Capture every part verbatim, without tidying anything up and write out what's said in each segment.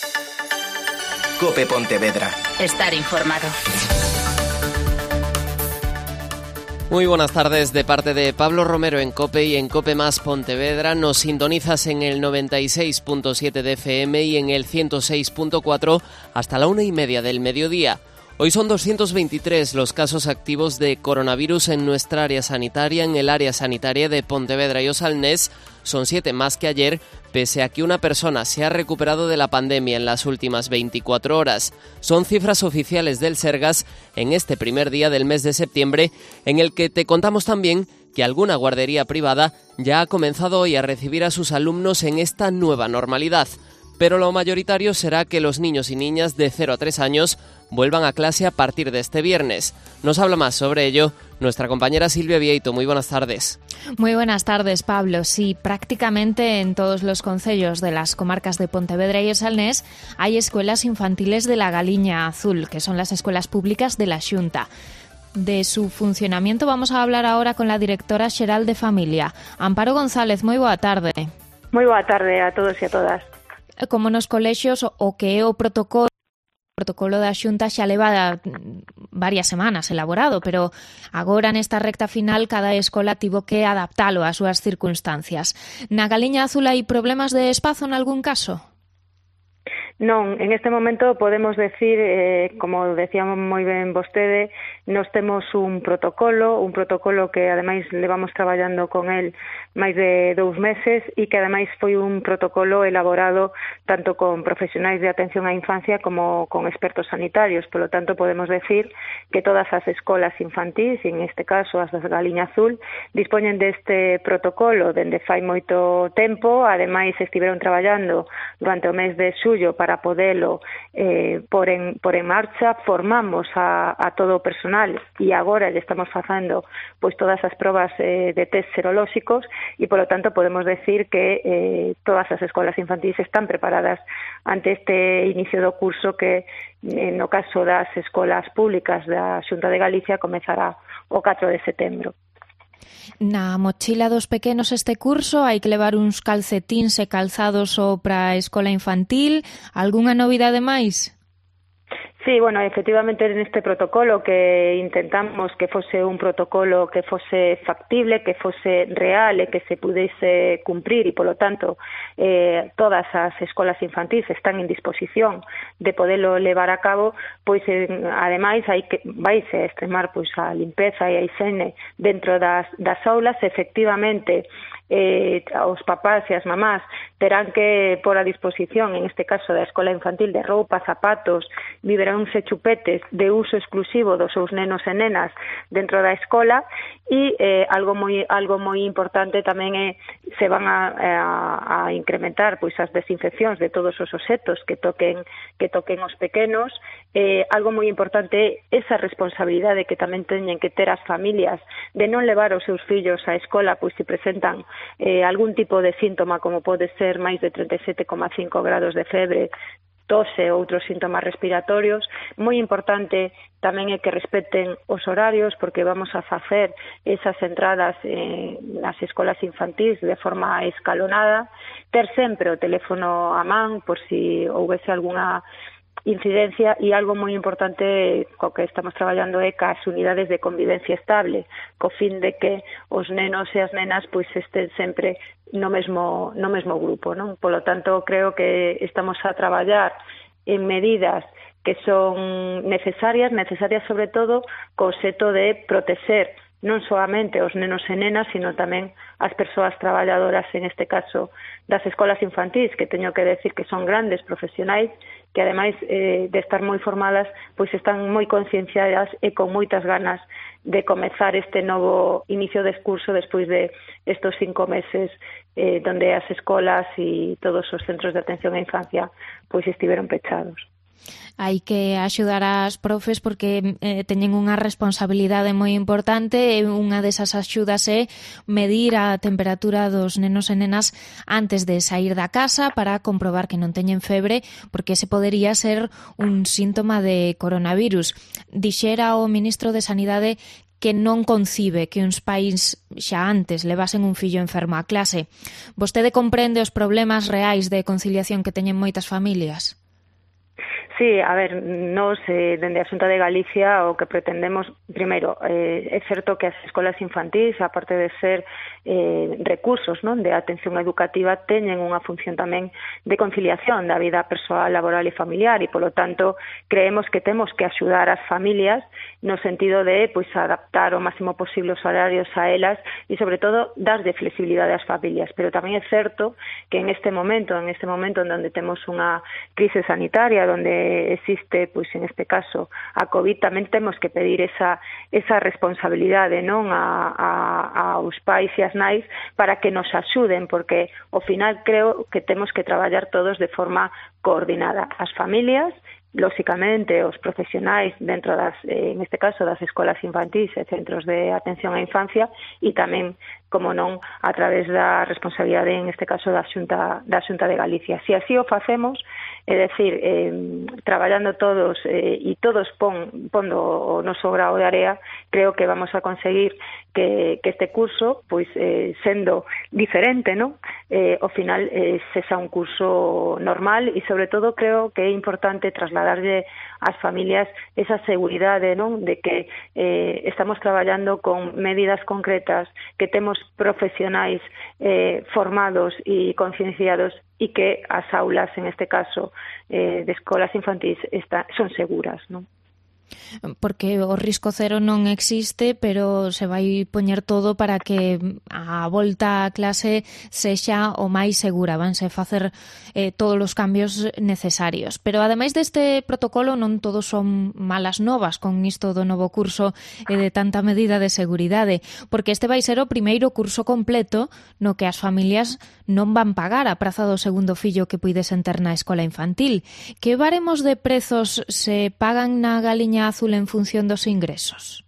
COPE Pontevedra. Estar informado. Muy buenas tardes de parte de Pablo Romero en COPE y en COPE Más Pontevedra. Nos sintonizas en el noventa y seis punto siete de F M y en el ciento seis punto cuatro hasta la una y media del mediodía. Hoy son doscientos veintitrés los casos activos de coronavirus en nuestra área sanitaria. En el área sanitaria de Pontevedra y Osalnés son siete más que ayer, pese a que una persona se ha recuperado de la pandemia en las últimas veinticuatro horas. Son cifras oficiales del Sergas en este primer día del mes de septiembre, en el que te contamos también que alguna guardería privada ya ha comenzado hoy a recibir a sus alumnos en esta nueva normalidad. Pero lo mayoritario será que los niños y niñas de cero a tres años vuelvan a clase a partir de este viernes. Nos habla más sobre ello nuestra compañera Silvia Vieito. Muy buenas tardes. Muy buenas tardes, Pablo. Sí, prácticamente en todos los concellos de las comarcas de Pontevedra y Osalnés hay escuelas infantiles de la Galiña Azul, que son las escuelas públicas de la Xunta. De su funcionamiento vamos a hablar ahora con la directora xeral de Familia, Amparo González. Moi boa tarde. Moi boa tarde a todos e a todas. Como nos colexios, o que é o protocolo O protocolo da Xunta xa leva varias semanas elaborado, pero agora nesta recta final cada escola tivo que adaptalo ás súas circunstancias. Na Galiña Azul hai problemas de espazo en algún caso? Non, en este momento podemos decir, eh, como decíamos moi ben vostede, nos temos un protocolo, un protocolo que ademais levamos traballando con el máis de dous meses e que ademais foi un protocolo elaborado tanto con profesionais de atención á infancia como con expertos sanitarios. Por lo tanto, podemos decir que todas as escolas infantís, en este caso as da Galiña Azul, dispoñen deste protocolo dende fai moito tempo. Ademais, estiveron traballando durante o mes de xullo para para podelo eh, por, en, por en marcha. Formamos a, a todo o personal e agora lle estamos facendo pois todas as probas eh, de test serolóxicos e, polo tanto, podemos decir que eh, todas as escolas infantís están preparadas ante este inicio do curso que, eh, no caso das escolas públicas da Xunta de Galicia, comezará o catro de setembro. Na mochila dos pequenos este curso hai que levar uns calcetíns e calzados só para a escola infantil. Algunha novidade máis? Sí, bueno, efectivamente neste protocolo que intentamos que fose un protocolo que fose factible, que fose real e que se pudese cumprir e, polo tanto, eh, todas as escolas infantís están en disposición de podelo levar a cabo, pois, eh, ademais, hai que vaise a extremar pois, a limpeza e a higiene dentro das, das aulas. Efectivamente, eh, os papás e as mamás terán que pôr a disposición, en este caso da escola infantil, de roupa, zapatos, biberóns e chupetes de uso exclusivo dos seus nenos e nenas dentro da escola e eh, algo moi algo moi importante tamén é se van a, a, a incrementar pois as desinfeccións de todos os obxetos que toquen que toquen os pequenos. Eh, algo moi importante é esa responsabilidade que tamén teñen que ter as familias de non levar os seus fillos á escola pois se presentan eh, algún tipo de síntoma, como pode ser máis de trinta e sete coma cinco grados de febre, tose ou outros síntomas respiratorios. Moi importante tamén é que respeten os horarios, porque vamos a facer esas entradas eh, nas escolas infantís de forma escalonada. Ter sempre o teléfono a man por si houvese algunha incidencia, e algo moi importante co que estamos traballando é cas unidades de convivencia estable, co fin de que os nenos e as nenas pois estén sempre no mesmo no mesmo grupo, non? Polo tanto, creo que estamos a traballar en medidas que son necesarias, necesarias sobre todo co obxecto de proteger non solamente os nenos e nenas, sino tamén as persoas traballadoras, en este caso das escolas infantís, que teño que decir que son grandes profesionais, que ademais eh, de estar moi formadas, pois están moi concienciadas e con moitas ganas de comezar este novo inicio de curso despois de estos cinco meses eh, donde as escolas e todos os centros de atención á infancia pois estiveron pechados. Hai que axudar ás profes porque eh, teñen unha responsabilidade moi importante, e unha desas axudas é medir a temperatura dos nenos e nenas antes de sair da casa para comprobar que non teñen febre, porque ese podería ser un síntoma de coronavirus. Dixera o ministro de Sanidade que non concibe que uns pais xa antes levasen un fillo enfermo á clase. Vostede comprende os problemas reais de conciliación que teñen moitas familias? Sí, a ver, nos, eh, dende a Xunta de Galicia, o que pretendemos, primeiro, eh, é certo que as escolas infantís, aparte de ser eh, recursos, non, de atención educativa, teñen unha función tamén de conciliación da vida persoal, laboral e familiar, e, polo tanto, creemos que temos que axudar as familias no sentido de, pois, adaptar o máximo posible os horarios a elas e, sobre todo, darlle flexibilidade ás familias. Pero tamén é certo que en este momento, en este momento en donde temos unha crise sanitaria, donde existe, pois en este caso, a COVID, tamén temos que pedir esa, esa responsabilidade, non, a, a, aos pais e as nais para que nos axuden, porque ao final creo que temos que traballar todos de forma coordinada. As familias, lóxicamente, os profesionais dentro das, eh, en este caso, das escolas infantís e centros de atención á infancia, e tamén, como non, a través da responsabilidade, en este caso, da Xunta, da Xunta de Galicia. Se así o facemos, é dicir, eh, traballando todos eh, e todos pon, pondo o noso grao de area, creo que vamos a conseguir que, que este curso, pois, eh, sendo diferente, non? Eh, ao final, eh, sexa un curso normal e, sobre todo, creo que é importante trasladarlle ás familias esa seguridade, non? De que eh, estamos traballando con medidas concretas, que temos profesionais eh, formados e concienciados e que as aulas, en este caso, eh, de escolas infantís, está, son seguras, non? Porque o risco cero non existe, pero se vai poñer todo para que a volta á clase sexa o máis segura. Vanse facer eh, todos os cambios necesarios. Pero, ademais deste protocolo, non todos son malas novas con isto do novo curso e de tanta medida de seguridade, porque este vai ser o primeiro curso completo no que as familias non van pagar a praza do segundo fillo que puidesen ter na escola infantil. Que baremos de prezos se pagan na Galiña Azul en función dos ingresos?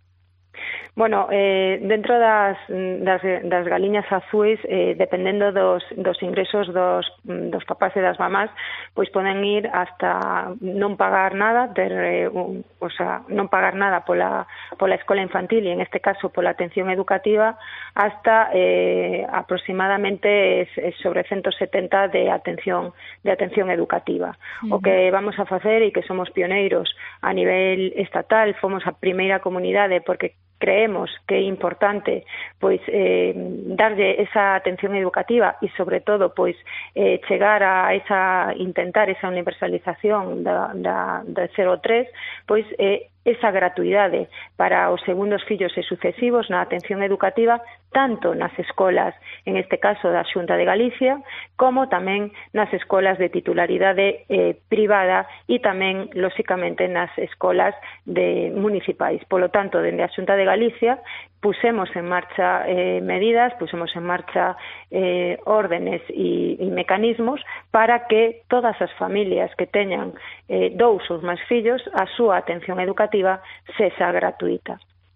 Bueno, eh, dentro das, das, das galiñas azuis, eh, dependendo dos, dos ingresos dos, dos papás e das mamás, pois poden ir hasta non pagar nada, ter, eh, un, o sea, non pagar nada pola, pola escola infantil e, en este caso, pola atención educativa, hasta eh, aproximadamente es, es sobre ciento setenta de atención de atención educativa. Uh-huh. O que vamos a facer, e que somos pioneiros a nivel estatal, fomos a primeira comunidade porque creemos que é importante, pois, eh, darlle esa atención educativa e, sobre todo, pois, eh, chegar a esa, intentar esa universalización da, da, da cero a tres, pois, eh, esa gratuidade para os segundos fillos e sucesivos na atención educativa, tanto nas escolas, en este caso da Xunta de Galicia, como tamén nas escolas de titularidade eh, privada e tamén, lóxicamente, nas escolas de municipais. Polo tanto, dende a Xunta de Galicia, pusemos en marcha eh, medidas, pusemos en marcha eh, órdenes e, e mecanismos para que todas as familias que teñan eh, dous ou máis fillos, a súa atención educativa sexa gratuita.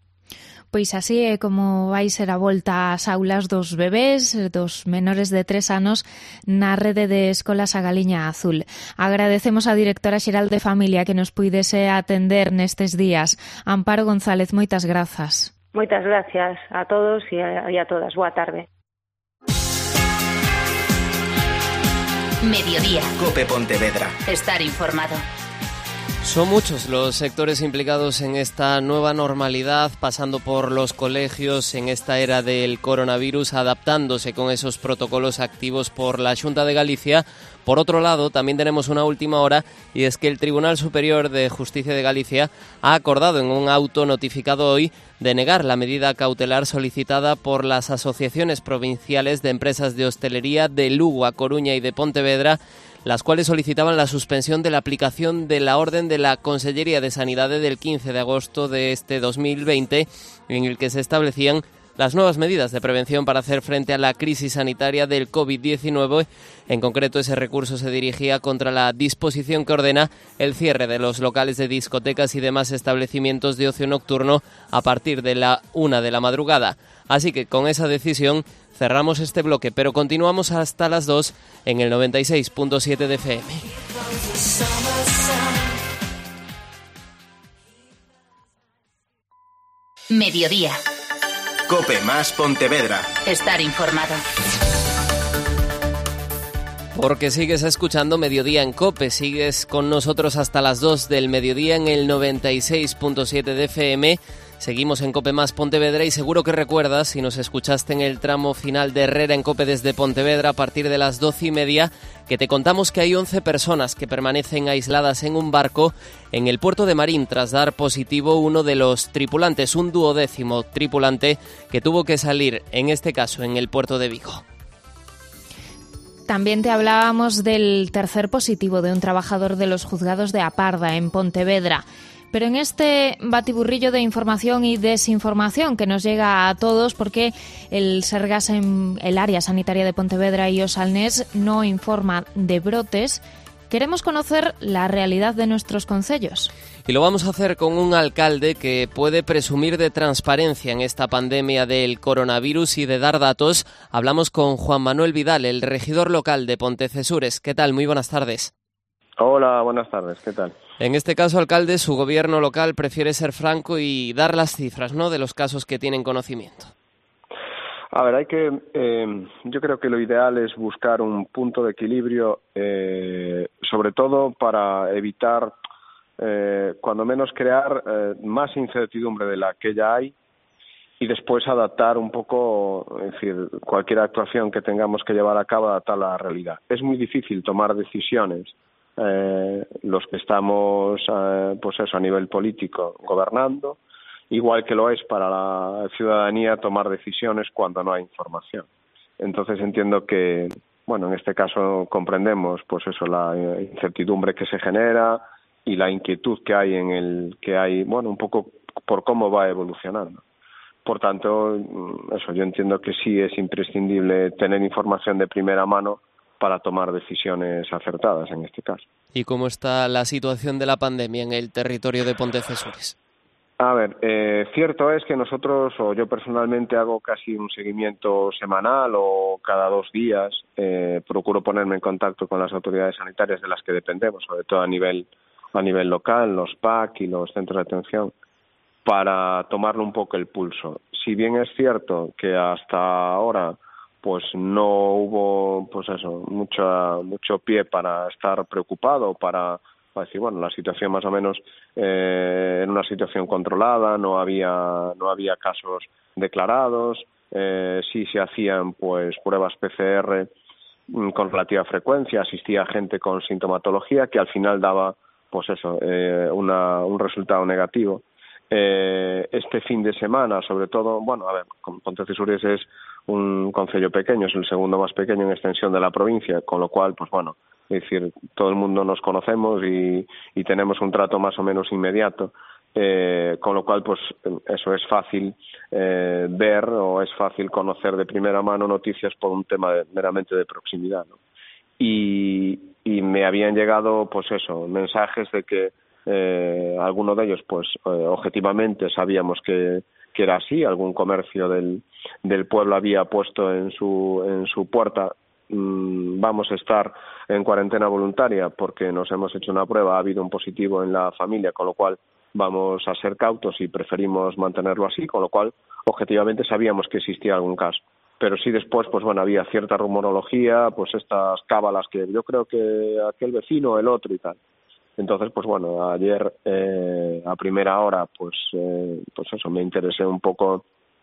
Pois así é como vai ser a volta ás aulas dos bebés, dos menores de tres anos, na rede de escolas A Galiña Azul. Agradecemos á directora xeral de Familia que nos puidese atender nestes días. Amparo González, moitas grazas. Moitas gracias a todos e a, e a todas. Boa tarde. Mediodía. COPE Pontevedra. Estar informado. Son muchos los sectores implicados en esta nueva normalidad, pasando por los colegios en esta era del coronavirus, adaptándose con esos protocolos activos por la Xunta de Galicia. Por otro lado, también tenemos una última hora, y es que el Tribunal Superior de Justicia de Galicia ha acordado en un auto notificado hoy denegar la medida cautelar solicitada por las asociaciones provinciales de empresas de hostelería de Lugo, A Coruña y de Pontevedra, las cuales solicitaban la suspensión de la aplicación de la orden de la Consellería de Sanidade del quince de agosto de este dos mil veinte, en el que se establecían las nuevas medidas de prevención para hacer frente a la crisis sanitaria del COVID diecinueve. En concreto, ese recurso se dirigía contra la disposición que ordena el cierre de los locales de discotecas y demás establecimientos de ocio nocturno a partir de la una de la madrugada. Así que con esa decisión cerramos este bloque, pero continuamos hasta las dos en el noventa y seis punto siete de F M. Mediodía. COPE más Pontevedra. Estar informado. Porque sigues escuchando Mediodía en COPE, sigues con nosotros hasta las dos del mediodía en el noventa y seis punto siete de F M. Seguimos en COPE más Pontevedra y seguro que recuerdas, si nos escuchaste en el tramo final de Herrera en COPE desde Pontevedra a partir de las doce y media, que te contamos que hay once personas que permanecen aisladas en un barco en el puerto de Marín tras dar positivo uno de los tripulantes, un duodécimo tripulante que tuvo que salir, en este caso, en el puerto de Vigo. También te hablábamos del tercer positivo de un trabajador de los juzgados de Aparda, en Pontevedra. Pero en este batiburrillo de información y desinformación que nos llega a todos, porque el Sergas en el área sanitaria de Pontevedra y Osalnés no informa de brotes, queremos conocer la realidad de nuestros concellos. Y lo vamos a hacer con un alcalde que puede presumir de transparencia en esta pandemia del coronavirus y de dar datos. Hablamos con Juan Manuel Vidal, el regidor local de Pontecesures. ¿Qué tal? Muy buenas tardes. Hola, buenas tardes. ¿Qué tal? En este caso, alcalde, su gobierno local prefiere ser franco y dar las cifras, ¿no?, de los casos que tienen conocimiento. A ver, hay que, eh, yo creo que lo ideal es buscar un punto de equilibrio, eh, sobre todo para evitar, eh, cuando menos crear eh, más incertidumbre de la que ya hay y después adaptar un poco, es decir, cualquier actuación que tengamos que llevar a cabo, adaptarla a la realidad. Es muy difícil tomar decisiones, eh, los que estamos, eh, pues eso, a nivel político gobernando, igual que lo es para la ciudadanía tomar decisiones cuando no hay información. Entonces entiendo que, bueno, en este caso comprendemos, pues eso, la incertidumbre que se genera y la inquietud que hay en el, que hay, bueno, un poco por cómo va evolucionando. Por tanto, eso, yo entiendo que sí es imprescindible tener información de primera mano para tomar decisiones acertadas en este caso. ¿Y cómo está la situación de la pandemia en el territorio de Pontecesures? A ver, eh, cierto es que nosotros, o yo personalmente, hago casi un seguimiento semanal o cada dos días. Eh, procuro ponerme en contacto con las autoridades sanitarias de las que dependemos, sobre todo a nivel a nivel local, los P A C y los centros de atención, para tomarle un poco el pulso. Si bien es cierto que hasta ahora pues no hubo, pues eso, mucho mucho pie para estar preocupado, para para decir, bueno, la situación más o menos eh, en una situación controlada, no había no había casos declarados, eh, sí se hacían pues pruebas P C R con relativa frecuencia, asistía gente con sintomatología que al final daba pues eso, eh, una, un resultado negativo. Eh, este fin de semana, sobre todo, bueno, a ver, Pontecesures es un concello pequeño, es el segundo más pequeño en extensión de la provincia, con lo cual, pues bueno, es decir, todo el mundo nos conocemos y, y tenemos un trato más o menos inmediato, eh, con lo cual, pues eso es fácil eh, ver o es fácil conocer de primera mano noticias por un tema de, meramente de proximidad, ¿no? Y, y me habían llegado, pues eso, mensajes de que eh, alguno de ellos, pues eh, objetivamente sabíamos que, que era así, algún comercio del, del pueblo había puesto en su, en su puerta, vamos a estar en cuarentena voluntaria porque nos hemos hecho una prueba, ha habido un positivo en la familia, con lo cual vamos a ser cautos y preferimos mantenerlo así, con lo cual objetivamente sabíamos que existía algún caso. Pero sí después, pues bueno, había cierta rumorología, pues estas cábalas que yo creo que aquel vecino, el otro y tal. Entonces, pues bueno, ayer eh, a primera hora, pues, eh, pues eso, me interesé un poco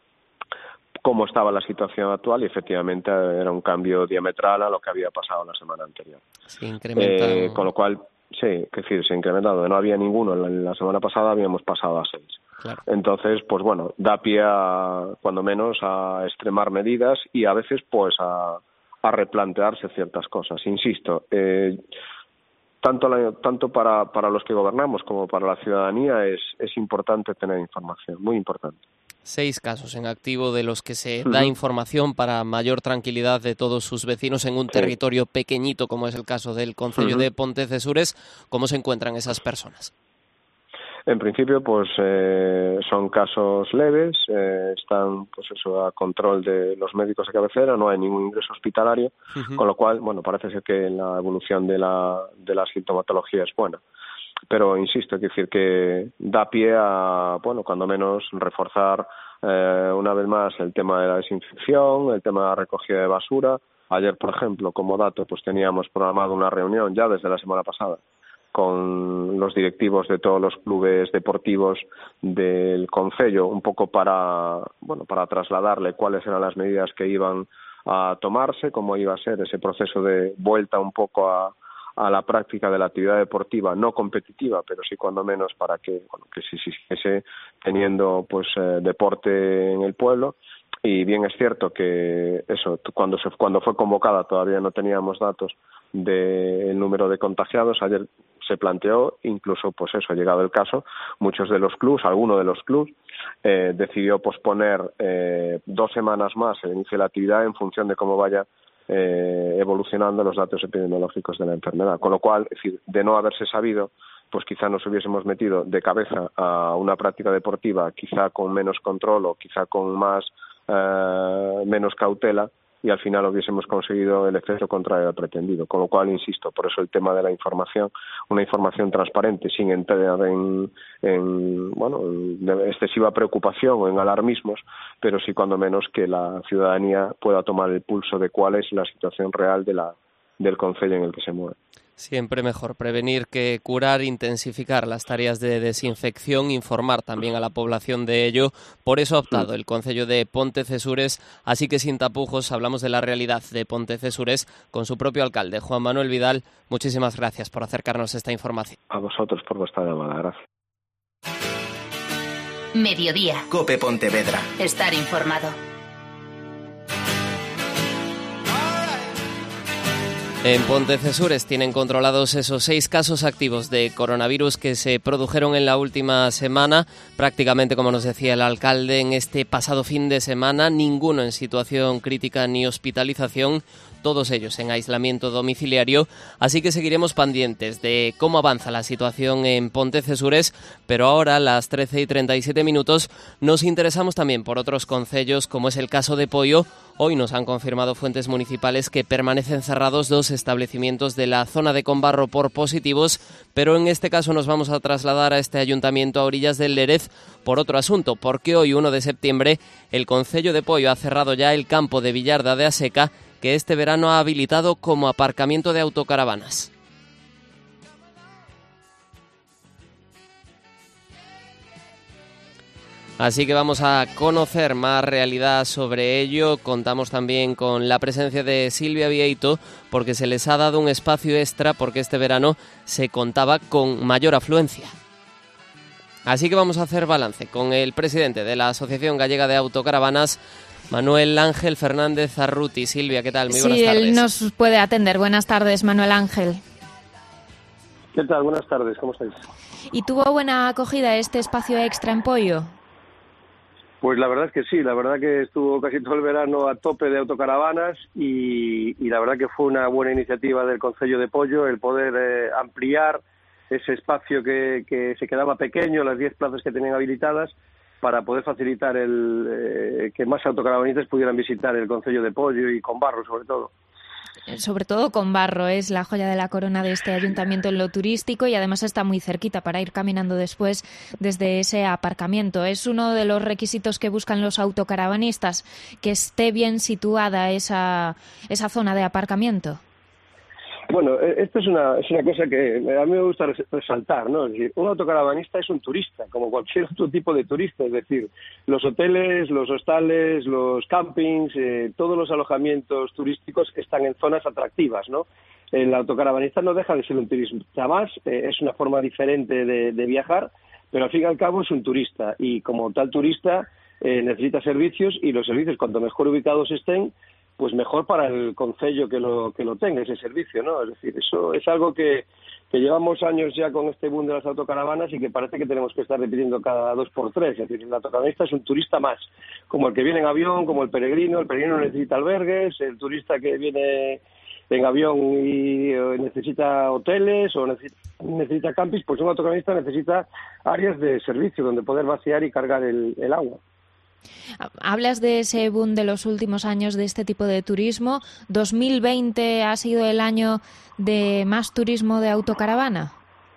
cómo estaba la situación actual y efectivamente era un cambio diametral a lo que había pasado la semana anterior. Se incrementan... Eh, con lo cual, sí, es decir, se ha incrementado. No había ninguno, la, la semana pasada habíamos pasado a seis. Claro. Entonces, pues bueno, da pie a, cuando menos, a extremar medidas y a veces, pues, a, a replantearse ciertas cosas. Insisto, eh, tanto, la, tanto para, para los que gobernamos como para la ciudadanía es, es importante tener información, muy importante. Seis casos en activo de los que se da información para mayor tranquilidad de todos sus vecinos en un sí. territorio pequeñito, como es el caso del concello uh-huh. de Pontecesures. ¿Cómo se encuentran esas personas? En principio, pues eh, son casos leves, eh, están, pues eso, a control de los médicos de cabecera, no hay ningún ingreso hospitalario, uh-huh. con lo cual, bueno, parece ser que la evolución de la de la sintomatología es buena. Pero insisto, es decir, que da pie a, bueno, cuando menos reforzar eh, una vez más el tema de la desinfección, el tema de la recogida de basura, Ayer, por ejemplo, como dato, pues teníamos programado una reunión ya desde la semana pasada con los directivos de todos los clubes deportivos del concello, un poco para, bueno, para trasladarle cuáles eran las medidas que iban a tomarse, cómo iba a ser ese proceso de vuelta un poco a, a la práctica de la actividad deportiva, no competitiva, pero sí cuando menos para que, bueno, que se siguiese teniendo pues eh, deporte en el pueblo. Y bien es cierto que eso, cuando se cuando fue convocada todavía no teníamos datos del número de contagiados. Ayer se planteó, incluso pues eso, llegado el caso, muchos de los clubs, alguno de los clubs, eh, decidió posponer eh, dos semanas más el inicio de la actividad en función de cómo vaya eh, evolucionando los datos epidemiológicos de la enfermedad. Con lo cual, es decir, de no haberse sabido, pues quizá nos hubiésemos metido de cabeza a una práctica deportiva, quizá con menos control o quizá con más eh, menos cautela, y al final hubiésemos conseguido el efecto contrario al pretendido. Con lo cual, insisto, por eso el tema de la información, una información transparente, sin entrar en, en bueno, en excesiva preocupación o en alarmismos, pero sí cuando menos que la ciudadanía pueda tomar el pulso de cuál es la situación real de la, del concello en el que se mueve. Siempre mejor prevenir que curar, intensificar las tareas de desinfección, informar también a la población de ello. Por eso ha optado el concello de Pontecesures, así que sin tapujos hablamos de la realidad de Pontecesures con su propio alcalde, Juan Manuel Vidal. Muchísimas gracias por acercarnos esta información. A vosotros por vuestra llamada, gracias. Mediodía. COPE Pontevedra. Estar informado. En Pontecesures tienen controlados esos seis casos activos de coronavirus que se produjeron en la última semana, prácticamente, como nos decía el alcalde, en este pasado fin de semana, ninguno en situación crítica ni hospitalización, todos ellos en aislamiento domiciliario, así que seguiremos pendientes de cómo avanza la situación en Pontecesures, pero ahora a las trece y treinta y siete minutos nos interesamos también por otros concellos, como es el caso de Poio. Hoy nos han confirmado fuentes municipales que permanecen cerrados dos establecimientos de la zona de Combarro por positivos, pero en este caso nos vamos a trasladar a este ayuntamiento a orillas del Lérez por otro asunto, porque hoy, uno de septiembre, el concello de Poio ha cerrado ya el campo de Villarda de Aseca, que este verano ha habilitado como aparcamiento de autocaravanas. Así que vamos a conocer más realidad sobre ello. Contamos también con la presencia de Silvia Vieito, porque se les ha dado un espacio extra porque este verano se contaba con mayor afluencia. Así que vamos a hacer balance con el presidente de la Asociación Gallega de Autocaravanas, Manuel Ángel Fernández Arruti. Silvia, ¿qué tal? Muy buenas sí, tardes. Sí, él nos puede atender. Buenas tardes, Manuel Ángel. ¿Qué tal? Buenas tardes, ¿cómo estáis? ¿Y tuvo buena acogida este espacio extra en Poio? Pues la verdad es que sí, la verdad que estuvo casi todo el verano a tope de autocaravanas y, y la verdad que fue una buena iniciativa del Concello de Poio el poder eh, ampliar ese espacio que, que se quedaba pequeño, las diez plazas que tenían habilitadas, para poder facilitar el eh, que más autocaravanistas pudieran visitar el Concello de Poio y Combarro, sobre todo. Sobre todo Combarro es la joya de la corona de este ayuntamiento en lo turístico y además está muy cerquita para ir caminando después desde ese aparcamiento. Es uno de los requisitos que buscan los autocaravanistas, que esté bien situada esa, esa zona de aparcamiento. Bueno, esto es una, es una cosa que a mí me gusta resaltar, ¿no? Es decir, un autocaravanista es un turista, como cualquier otro tipo de turista, es decir, los hoteles, los hostales, los campings, eh, todos los alojamientos turísticos están en zonas atractivas, ¿no? El autocaravanista no deja de ser un turista más, eh, es una forma diferente de, de viajar, pero al fin y al cabo es un turista y como tal turista eh, necesita servicios y los servicios cuanto mejor ubicados estén, pues mejor para el concello que lo que lo tenga ese servicio, ¿no? Es decir, eso es algo que, que llevamos años ya con este boom de las autocaravanas y que parece que tenemos que estar repitiendo cada dos por tres. Es decir, el autocaravanista es un turista más, como el que viene en avión, como el peregrino. El peregrino necesita albergues, el turista que viene en avión y necesita hoteles o necesita, necesita campings, pues un autocaravanista necesita áreas de servicio donde poder vaciar y cargar el, el agua. Hablas de ese boom de los últimos años de este tipo de turismo. ¿dos mil veinte ha sido el año de más turismo de autocaravana?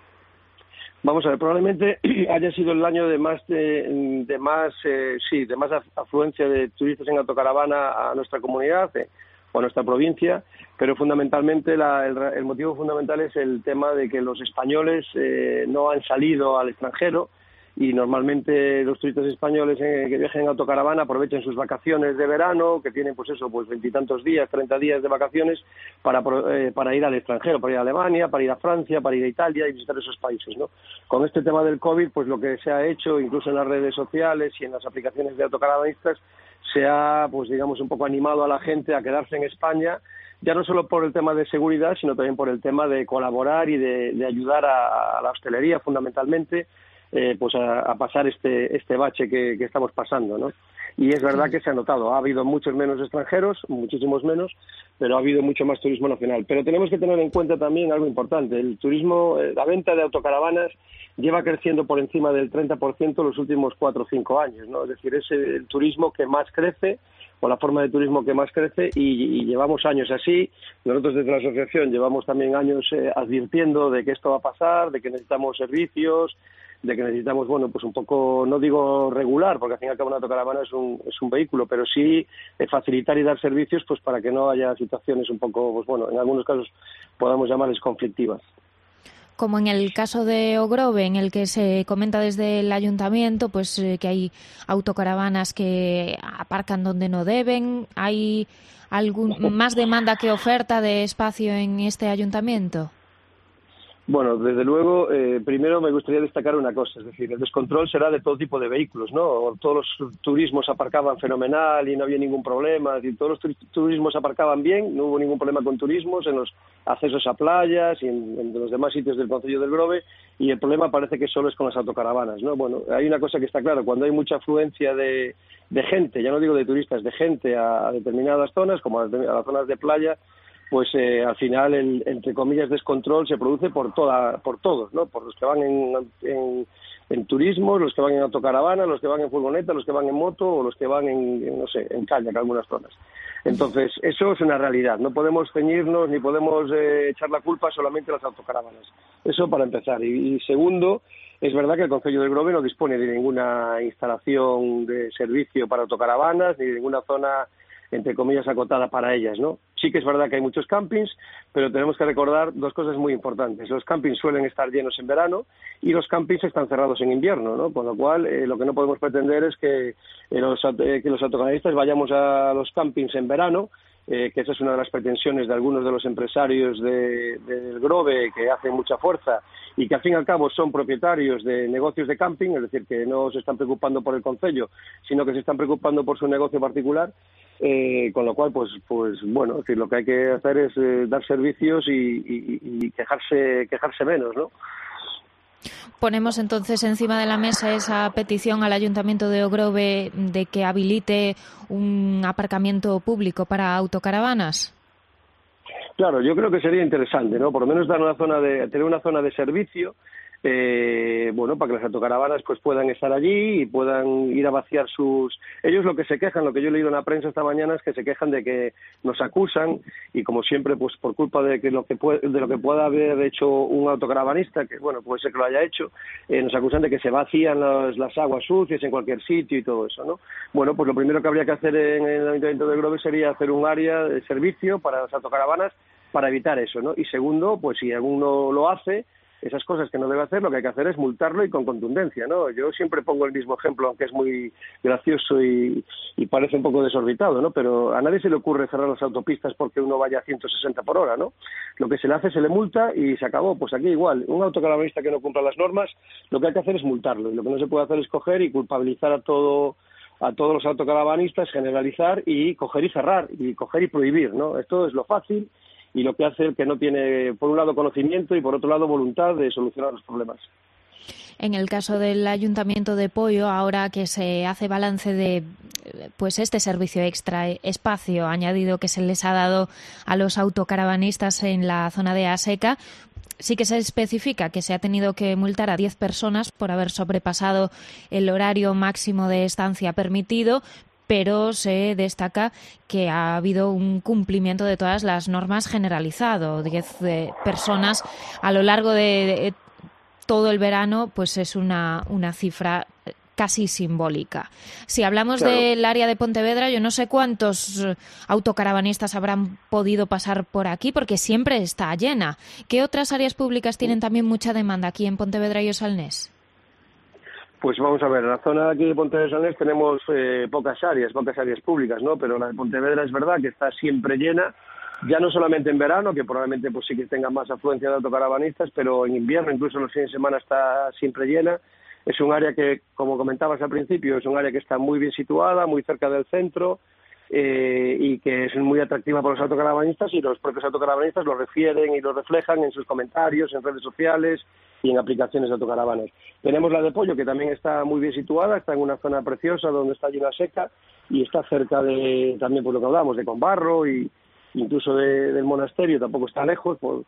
Vamos a ver, probablemente haya sido el año de más de, de más eh, sí de más afluencia de turistas en autocaravana a nuestra comunidad. Eh, o a nuestra provincia, pero fundamentalmente la, el, el motivo fundamental es el tema de que los españoles eh, no han salido al extranjero, y normalmente los turistas españoles eh, que viajen en autocaravana aprovechan sus vacaciones de verano, que tienen pues eso, pues veintitantos días, treinta días de vacaciones para eh, para ir al extranjero, para ir a Alemania, para ir a Francia, para ir a Italia y visitar esos países, ¿no? Con este tema del COVID, pues lo que se ha hecho, incluso en las redes sociales y en las aplicaciones de autocaravanistas, se ha, pues digamos, un poco animado a la gente a quedarse en España, ya no solo por el tema de seguridad, sino también por el tema de colaborar y de, de ayudar a, a la hostelería, fundamentalmente, Eh, pues a, a pasar este este bache que, que estamos pasando, ¿no? Y es verdad que se ha notado, ha habido muchos menos extranjeros, muchísimos menos, pero ha habido mucho más turismo nacional. Pero tenemos que tener en cuenta también algo importante, el turismo, la venta de autocaravanas lleva creciendo por encima del treinta por ciento los últimos cuatro o cinco años, ¿no? Es decir, es el turismo que más crece, o la forma de turismo que más crece, y, y llevamos años así. Nosotros desde la asociación llevamos también años eh, advirtiendo de que esto va a pasar, de que necesitamos servicios, de que necesitamos, bueno, pues un poco, no digo regular, porque al fin y al cabo una autocaravana es un, es un vehículo, pero sí eh, facilitar y dar servicios, pues para que no haya situaciones un poco, pues bueno, en algunos casos podamos llamarles conflictivas. Como en el caso de Ogrove, en el que se comenta desde el ayuntamiento, pues eh, que hay autocaravanas que aparcan donde no deben. ¿Hay algún más demanda que oferta de espacio en este ayuntamiento? Bueno, desde luego, eh, primero me gustaría destacar una cosa, es decir, el descontrol será de todo tipo de vehículos, ¿no? Todos los turismos aparcaban fenomenal y no había ningún problema, es decir, todos los turismos aparcaban bien, no hubo ningún problema con turismos en los accesos a playas y en, en los demás sitios del concello del Grove, y el problema parece que solo es con las autocaravanas, ¿no? Bueno, hay una cosa que está clara, cuando hay mucha afluencia de, de gente, ya no digo de turistas, de gente a, a determinadas zonas, como a, a las zonas de playa, pues eh, al final el, entre comillas, descontrol se produce por toda por todos, ¿no? Por los que van en, en, en turismo, los que van en autocaravana, los que van en furgoneta, los que van en moto o los que van en, en no sé, en kayak en algunas zonas. Entonces, eso es una realidad. No podemos ceñirnos ni podemos eh, echar la culpa solamente a las autocaravanas. Eso para empezar. Y, y segundo, es verdad que el Concello del Grove no dispone de ninguna instalación de servicio para autocaravanas ni de ninguna zona, entre comillas, acotada para ellas, ¿no? Sí que es verdad que hay muchos campings, pero tenemos que recordar dos cosas muy importantes. Los campings suelen estar llenos en verano y los campings están cerrados en invierno, ¿no? Con lo cual, eh, lo que no podemos pretender es que, eh, los, eh, que los autocaravalistas vayamos a los campings en verano, eh, que esa es una de las pretensiones de algunos de los empresarios de, de, del Grove, que hacen mucha fuerza y que al fin y al cabo son propietarios de negocios de camping, es decir, que no se están preocupando por el concello, sino que se están preocupando por su negocio particular. Eh, con lo cual, pues, pues bueno, es decir, lo que hay que hacer es eh, dar servicios y, y, y quejarse, quejarse menos, ¿no? Ponemos entonces encima de la mesa esa petición al Ayuntamiento de Ogrove de que habilite un aparcamiento público para autocaravanas. Claro, yo creo que sería interesante, ¿no? Por lo menos dar una zona de, tener una zona de servicio. Eh, bueno, para que las autocaravanas pues puedan estar allí y puedan ir a vaciar sus... Ellos lo que se quejan, lo que yo he leído en la prensa esta mañana, es que se quejan de que nos acusan, y como siempre, pues por culpa de que lo que puede, de lo que pueda haber hecho un autocaravanista, que bueno, puede ser que lo haya hecho, eh, nos acusan de que se vacían las, las aguas sucias en cualquier sitio y todo eso, ¿no? Bueno, pues lo primero que habría que hacer en el Ayuntamiento de Grove sería hacer un área de servicio para las autocaravanas para evitar eso, ¿no? Y segundo, pues si alguno lo hace, esas cosas que no debe hacer, lo que hay que hacer es multarlo y con contundencia, ¿no? Yo siempre pongo el mismo ejemplo, aunque es muy gracioso y, y parece un poco desorbitado, ¿no? Pero a nadie se le ocurre cerrar las autopistas porque uno vaya a ciento sesenta por hora, ¿no? Lo que se le hace, se le multa y se acabó. Pues aquí igual, un autocaravanista que no cumpla las normas, lo que hay que hacer es multarlo. Y lo que no se puede hacer es coger y culpabilizar a todo a todos los autocaravanistas, generalizar y coger y cerrar, y coger y prohibir, ¿no? Esto es lo fácil y lo que hace el que no tiene, por un lado, conocimiento y por otro lado, voluntad de solucionar los problemas. En el caso del Ayuntamiento de Poio, ahora que se hace balance de pues este servicio extra, espacio añadido que se les ha dado a los autocaravanistas en la zona de Aseca, sí que se especifica que se ha tenido que multar a diez personas por haber sobrepasado el horario máximo de estancia permitido, pero se destaca que ha habido un cumplimiento de todas las normas generalizado. Diez eh, personas a lo largo de, de todo el verano, pues es una, una cifra casi simbólica. Si hablamos Claro. del área de Pontevedra, yo no sé cuántos autocaravanistas habrán podido pasar por aquí, porque siempre está llena. ¿Qué otras áreas públicas tienen también mucha demanda aquí en Pontevedra y Osalnés? Pues vamos a ver, en la zona de aquí de Pontevedra y Osalnés tenemos eh, pocas áreas, pocas áreas públicas, ¿no? Pero la de Pontevedra es verdad que está siempre llena, ya no solamente en verano, que probablemente pues sí que tenga más afluencia de autocaravanistas, pero en invierno, incluso los fines de semana, está siempre llena. Es un área que, como comentabas al principio, es un área que está muy bien situada, muy cerca del centro, eh, y que es muy atractiva para los autocaravanistas, y los propios autocaravanistas lo refieren y lo reflejan en sus comentarios, en redes sociales y en aplicaciones de autocaravanas. Tenemos la de Pollo, que también está muy bien situada, está en una zona preciosa donde está llena seca y está cerca de, también por lo que hablábamos, de Conbarro y incluso de, del monasterio, tampoco está lejos. Por,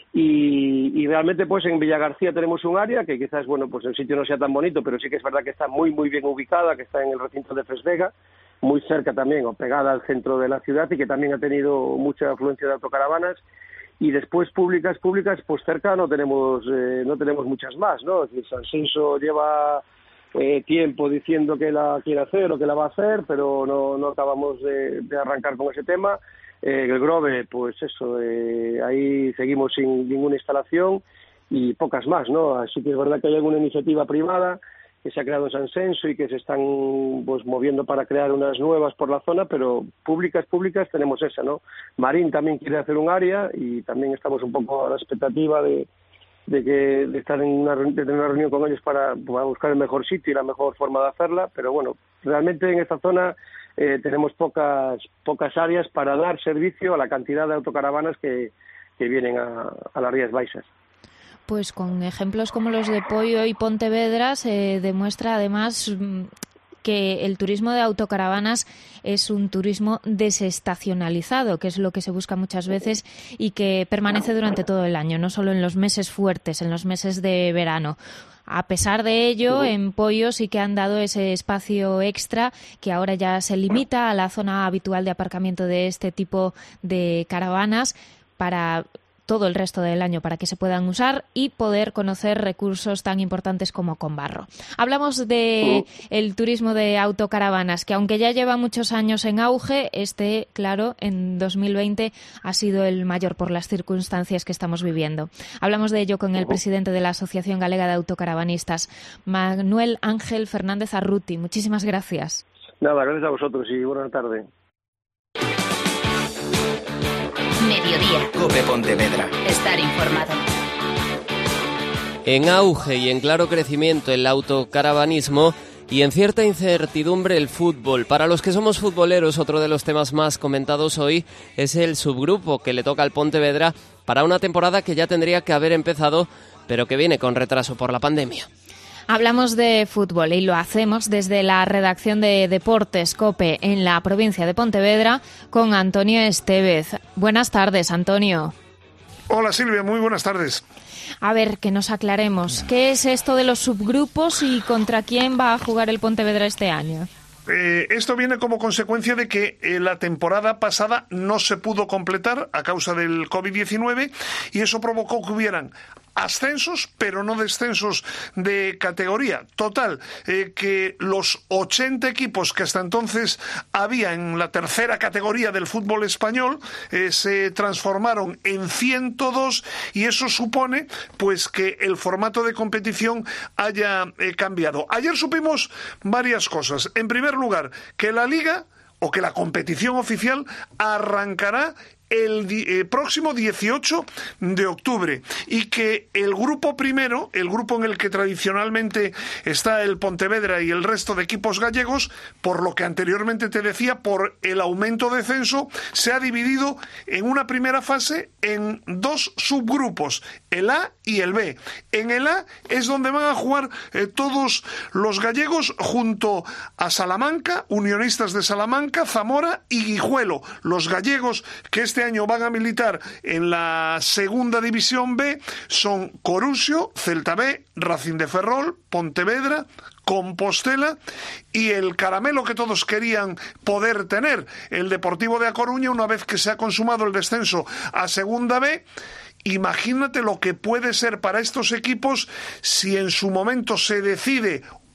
y, y realmente pues en Villagarcía tenemos un área que quizás, bueno, pues el sitio no sea tan bonito, pero sí que es verdad que está muy muy bien ubicada, que está en el recinto de Fresvega, muy cerca también, o pegada al centro de la ciudad, y que también ha tenido mucha afluencia de autocaravanas. Y después públicas, públicas, pues cerca no tenemos eh, no tenemos muchas más, ¿no? Es decir, Sansenso lleva eh, tiempo diciendo que la quiere hacer o que la va a hacer, pero no, no acabamos de, de arrancar con ese tema. Eh, el Grove, pues eso, eh, ahí seguimos sin ninguna instalación y pocas más, ¿no? Así que es verdad que hay alguna iniciativa privada que se ha creado en Sansenso y que se están pues moviendo para crear unas nuevas por la zona, pero públicas, públicas tenemos esa, ¿no? Marín también quiere hacer un área y también estamos un poco a la expectativa de, de que de estar en una, de tener una reunión con ellos para, para buscar el mejor sitio y la mejor forma de hacerla, pero bueno, realmente en esta zona eh, tenemos pocas pocas áreas para dar servicio a la cantidad de autocaravanas que, que vienen a, a las Rías Baixas. Pues con ejemplos como los de Pollo y Pontevedra se demuestra además que el turismo de autocaravanas es un turismo desestacionalizado, que es lo que se busca muchas veces y que permanece durante todo el año, no solo en los meses fuertes, en los meses de verano. A pesar de ello, en Pollo sí que han dado ese espacio extra que ahora ya se limita a la zona habitual de aparcamiento de este tipo de caravanas para todo el resto del año, para que se puedan usar y poder conocer recursos tan importantes como Conbarro. Hablamos de el turismo de autocaravanas, que aunque ya lleva muchos años en auge, este, claro, en dos mil veinte ha sido el mayor por las circunstancias que estamos viviendo. Hablamos de ello con el presidente de la Asociación Galega de Autocaravanistas, Manuel Ángel Fernández Arruti. Muchísimas gracias. Nada, gracias a vosotros y buenas tardes. Mediodía. COPE Pontevedra. Estar informado. En auge y en claro crecimiento el autocaravanismo y en cierta incertidumbre el fútbol. Para los que somos futboleros, otro de los temas más comentados hoy es el subgrupo que le toca al Pontevedra para una temporada que ya tendría que haber empezado, pero que viene con retraso por la pandemia. Hablamos de fútbol y lo hacemos desde la redacción de Deportes COPE en la provincia de Pontevedra con Antonio Estevez. Buenas tardes, Antonio. Hola Silvia, muy buenas tardes. A ver, que nos aclaremos. ¿Qué es esto de los subgrupos y contra quién va a jugar el Pontevedra este año? Eh, esto viene como consecuencia de que eh, la temporada pasada no se pudo completar a causa del covid diecinueve y eso provocó que hubieran ascensos, pero no descensos de categoría. Total, eh, que los ochenta equipos que hasta entonces había en la tercera categoría del fútbol español eh, se transformaron en ciento dos y eso supone pues que el formato de competición haya eh, cambiado. Ayer supimos varias cosas. En primer lugar, que la liga o que la competición oficial arrancará el eh, próximo dieciocho de octubre y que el grupo primero, el grupo en el que tradicionalmente está el Pontevedra y el resto de equipos gallegos, por lo que anteriormente te decía, por el aumento de censo, se ha dividido en una primera fase en dos subgrupos, el A y el B. En el A es donde van a jugar eh, todos los gallegos junto a Salamanca, Unionistas de Salamanca, Zamora y Guijuelo. Los gallegos que este año van a militar en la segunda división B son Corusio, Celta B, Racing de Ferrol, Pontevedra, Compostela y el caramelo que todos querían poder tener, el Deportivo de A Coruña, una vez que se ha consumado el descenso a segunda B. Imagínate lo que puede ser para estos equipos si en su momento se decide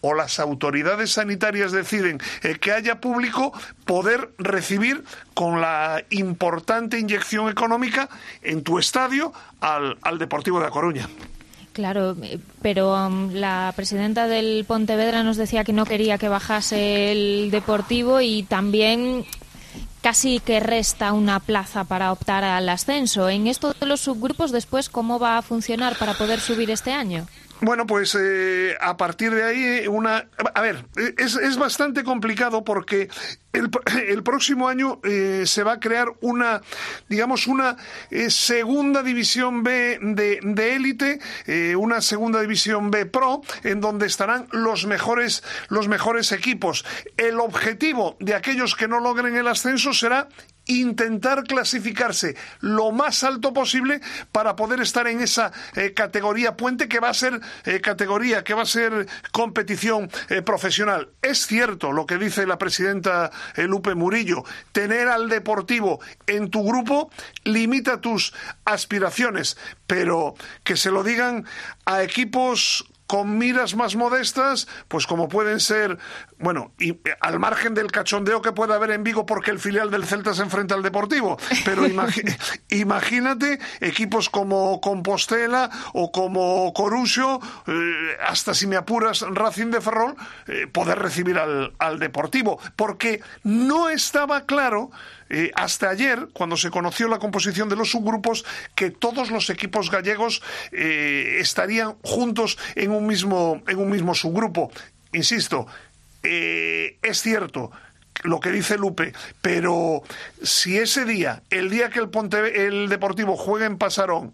o las autoridades sanitarias deciden eh, que haya público, poder recibir con la importante inyección económica en tu estadio al, al Deportivo de A Coruña. Claro, pero um, la presidenta del Pontevedra nos decía que no quería que bajase el Deportivo y también casi que resta una plaza para optar al ascenso. En esto de los subgrupos, después, ¿cómo va a funcionar para poder subir este año? Bueno, pues eh, a partir de ahí, una... A ver, es, es bastante complicado porque el, el próximo año eh, se va a crear una, digamos, una eh, segunda división B de, de élite, eh, una segunda división B Pro, en donde estarán los mejores, los mejores equipos. El objetivo de aquellos que no logren el ascenso será intentar clasificarse lo más alto posible para poder estar en esa eh, categoría puente que va a ser eh, categoría, que va a ser competición eh, profesional. Es cierto lo que dice la presidenta eh, Lupe Murillo, tener al Deportivo en tu grupo limita tus aspiraciones, pero que se lo digan a equipos con miras más modestas, pues como pueden ser, bueno, y al margen del cachondeo que puede haber en Vigo porque el filial del Celta se enfrenta al Deportivo, pero imagi- imagínate equipos como Compostela o como Coruxo, eh, hasta si me apuras Racing de Ferrol, eh, poder recibir al, al Deportivo, porque no estaba claro Eh, hasta ayer, cuando se conoció la composición de los subgrupos, que todos los equipos gallegos eh, estarían juntos en un mismo, en un mismo subgrupo. Insisto, eh, es cierto lo que dice Lupe, pero si ese día, el día que el, Ponte, el Deportivo juegue en Pasarón,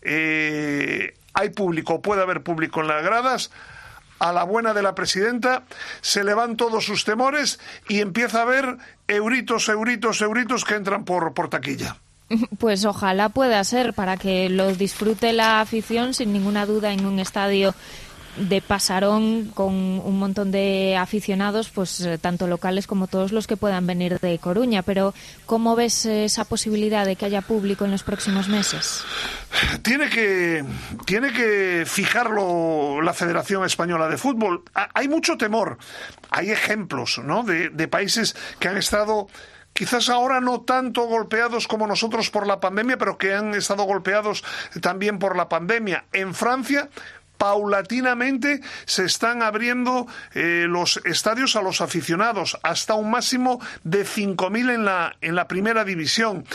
eh, hay público, puede haber público en las gradas, a la buena de la presidenta, se le van todos sus temores y empieza a haber euritos, euritos, euritos que entran por, por taquilla. Pues ojalá pueda ser para que lo disfrute la afición sin ninguna duda en un estadio de Pasarón con un montón de aficionados, pues tanto locales como todos los que puedan venir de Coruña. Pero ¿cómo ves esa posibilidad de que haya público en los próximos meses? Tiene que, tiene que fijarlo la Federación Española de Fútbol. Hay mucho temor. Hay ejemplos, ¿no?, de, de países que han estado quizás ahora no tanto golpeados como nosotros por la pandemia, pero que han estado golpeados también por la pandemia. En Francia, paulatinamente se están abriendo eh, los estadios a los aficionados, hasta un máximo de cinco mil en la, en la primera división.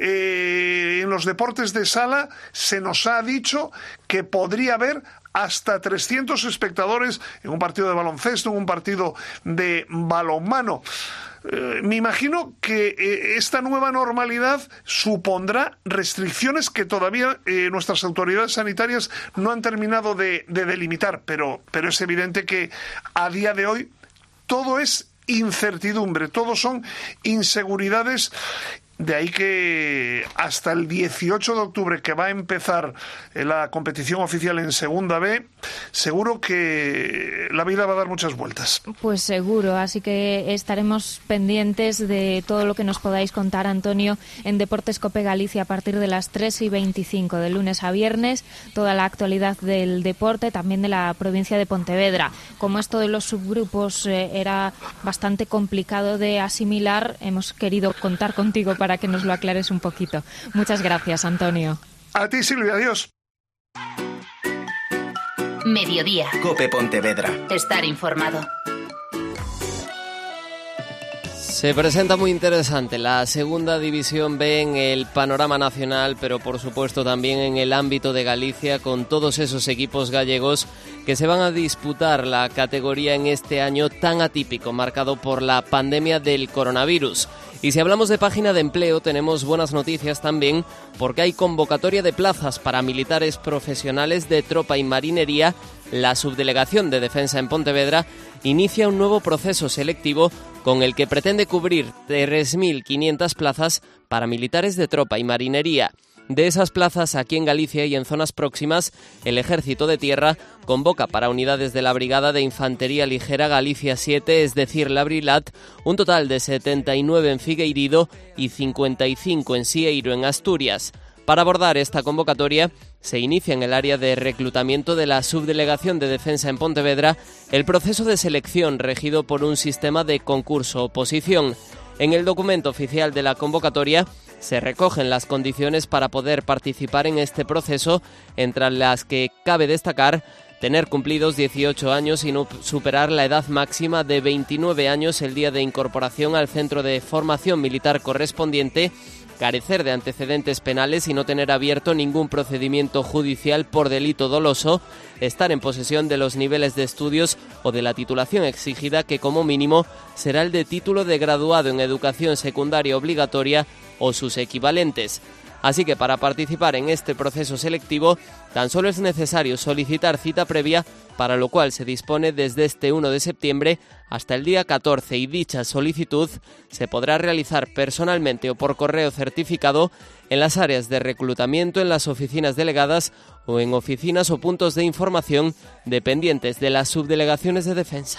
Eh, en los deportes de sala se nos ha dicho que podría haber hasta trescientos espectadores en un partido de baloncesto, en un partido de balonmano. Eh, me imagino que eh, esta nueva normalidad supondrá restricciones que todavía eh, nuestras autoridades sanitarias no han terminado de, de delimitar, pero, pero es evidente que a día de hoy todo es incertidumbre, todo son inseguridades. De ahí que hasta el dieciocho de octubre, que va a empezar la competición oficial en Segunda B, seguro que la vida va a dar muchas vueltas. Pues seguro, así que estaremos pendientes de todo lo que nos podáis contar, Antonio, en Deportes Cope Galicia a partir de las tres y veinticinco, de lunes a viernes, toda la actualidad del deporte, también de la provincia de Pontevedra. Como esto de los subgrupos eh, era bastante complicado de asimilar, hemos querido contar contigo para que nos lo aclares un poquito. Muchas gracias, Antonio. A ti, Silvia, adiós. Mediodía. Cope Pontevedra. Estar informado. Se presenta muy interesante la segunda división B en el panorama nacional, pero por supuesto también en el ámbito de Galicia, con todos esos equipos gallegos que se van a disputar la categoría en este año tan atípico, marcado por la pandemia del coronavirus. Y si hablamos de página de empleo, tenemos buenas noticias también, porque hay convocatoria de plazas para militares profesionales de tropa y marinería. La Subdelegación de Defensa en Pontevedra inicia un nuevo proceso selectivo con el que pretende cubrir tres mil quinientas plazas para militares de tropa y marinería. De esas plazas, aquí en Galicia y en zonas próximas, el Ejército de Tierra convoca para unidades de la Brigada de Infantería Ligera Galicia siete, es decir, la Brilat, un total de setenta y nueve en Figueirido y cincuenta y cinco en Sieiro, en Asturias. Para abordar esta convocatoria, se inicia en el área de reclutamiento de la Subdelegación de Defensa en Pontevedra el proceso de selección regido por un sistema de concurso-oposición. En el documento oficial de la convocatoria se recogen las condiciones para poder participar en este proceso, entre las que cabe destacar tener cumplidos dieciocho años y no superar la edad máxima de veintinueve años el día de incorporación al centro de formación militar correspondiente, carecer de antecedentes penales y no tener abierto ningún procedimiento judicial por delito doloso, estar en posesión de los niveles de estudios o de la titulación exigida, que como mínimo será el de título de graduado en educación secundaria obligatoria o sus equivalentes. Así que para participar en este proceso selectivo tan solo es necesario solicitar cita previa, para lo cual se dispone desde este uno de septiembre hasta el día catorce, y dicha solicitud se podrá realizar personalmente o por correo certificado en las áreas de reclutamiento, en las oficinas delegadas o en oficinas o puntos de información dependientes de las subdelegaciones de defensa.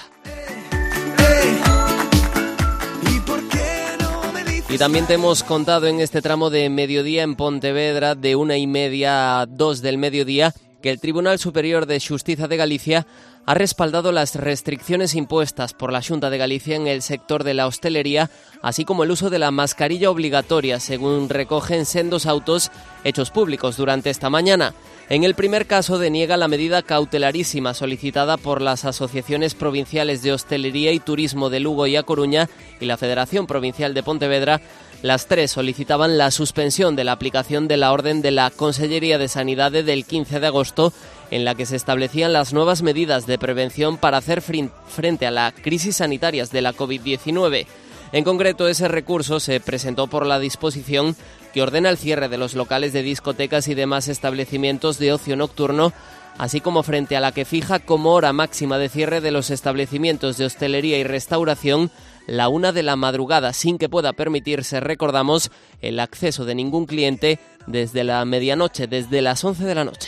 Y también te hemos contado en este tramo de mediodía en Pontevedra, de una y media a dos del mediodía, que el Tribunal Superior de Xustiza de Galicia ha respaldado las restricciones impuestas por la Xunta de Galicia en el sector de la hostelería, así como el uso de la mascarilla obligatoria, según recogen sendos autos hechos públicos durante esta mañana. En el primer caso deniega la medida cautelarísima solicitada por las asociaciones provinciales de hostelería y turismo de Lugo y A Coruña y la Federación Provincial de Pontevedra. Las tres solicitaban la suspensión de la aplicación de la orden de la Consellería de Sanidade del quince de agosto, en la que se establecían las nuevas medidas de prevención para hacer frente a la crisis sanitarias de la covid diecinueve. En concreto, ese recurso se presentó por la disposición que ordena el cierre de los locales de discotecas y demás establecimientos de ocio nocturno, así como frente a la que fija como hora máxima de cierre de los establecimientos de hostelería y restauración la una de la madrugada, sin que pueda permitirse, recordamos, el acceso de ningún cliente desde la medianoche, desde las once de la noche.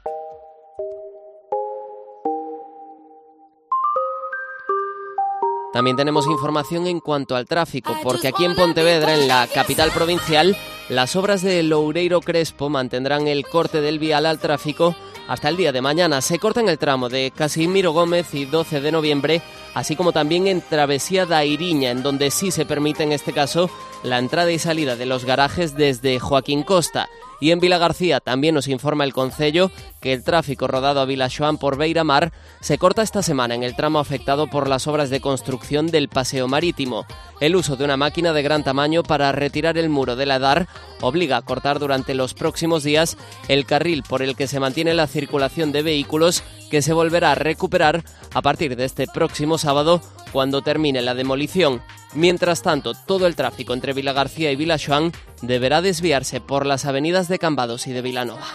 También tenemos información en cuanto al tráfico, porque aquí en Pontevedra, en la capital provincial, las obras de Loureiro Crespo mantendrán el corte del vial al tráfico hasta el día de mañana. Se corta en el tramo de Casimiro Gómez y doce de noviembre, así como también en Travesía da Iriña, en donde sí se permite en este caso la entrada y salida de los garajes desde Joaquín Costa. Y en Vilagarcía también nos informa el Concello que el tráfico rodado a Vilaxoán por Beiramar se corta esta semana en el tramo afectado por las obras de construcción del paseo marítimo. El uso de una máquina de gran tamaño para retirar el muro de la Edar obliga a cortar durante los próximos días el carril por el que se mantiene la circulación de vehículos, que se volverá a recuperar a partir de este próximo sábado, cuando termine la demolición. Mientras tanto, todo el tráfico entre Vilagarcía y Vilaxoán deberá desviarse por las avenidas de Cambados y de Vilanova.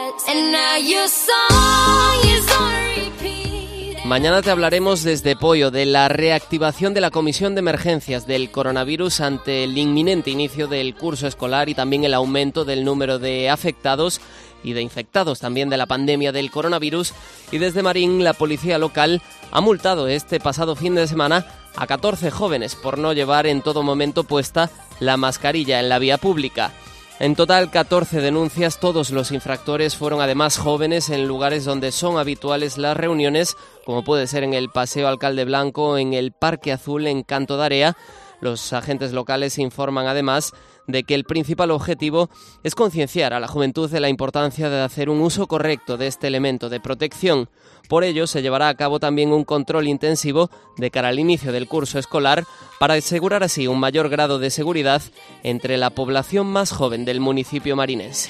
Mañana te hablaremos desde Poio de la reactivación de la Comisión de Emergencias del Coronavirus ante el inminente inicio del curso escolar y también el aumento del número de afectados y de infectados también de la pandemia del coronavirus. Y desde Marín, la policía local ha multado este pasado fin de semana a catorce jóvenes por no llevar en todo momento puesta la mascarilla en la vía pública. En total, catorce denuncias. Todos los infractores fueron además jóvenes en lugares donde son habituales las reuniones, como puede ser en el Paseo Alcalde Blanco o en el Parque Azul en Canto de Area. Los agentes locales informan además de que el principal objetivo es concienciar a la juventud de la importancia de hacer un uso correcto de este elemento de protección. Por ello, se llevará a cabo también un control intensivo de cara al inicio del curso escolar para asegurar así un mayor grado de seguridad entre la población más joven del municipio marinense.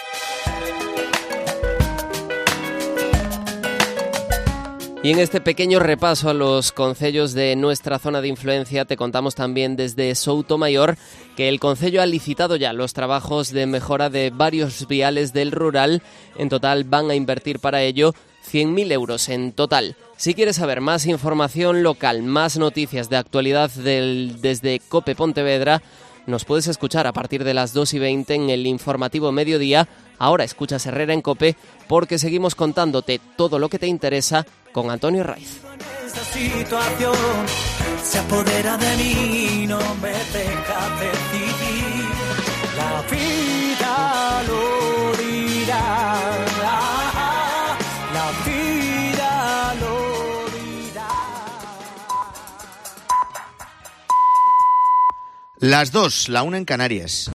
Y en este pequeño repaso a los concellos de nuestra zona de influencia te contamos también desde Soutomayor que el concello ha licitado ya los trabajos de mejora de varios viales del rural. En total van a invertir para ello cien mil euros en total. Si quieres saber más información local, más noticias de actualidad del, desde COPE Pontevedra, nos puedes escuchar a partir de las dos y veinte en el informativo Mediodía. Ahora escuchas Herrera en COPE, porque seguimos contándote todo lo que te interesa con Antonio Raiz. Esta situación se apodera de mí, no me deja decidir. La vida lo dirá. Las dos, la una en Canarias.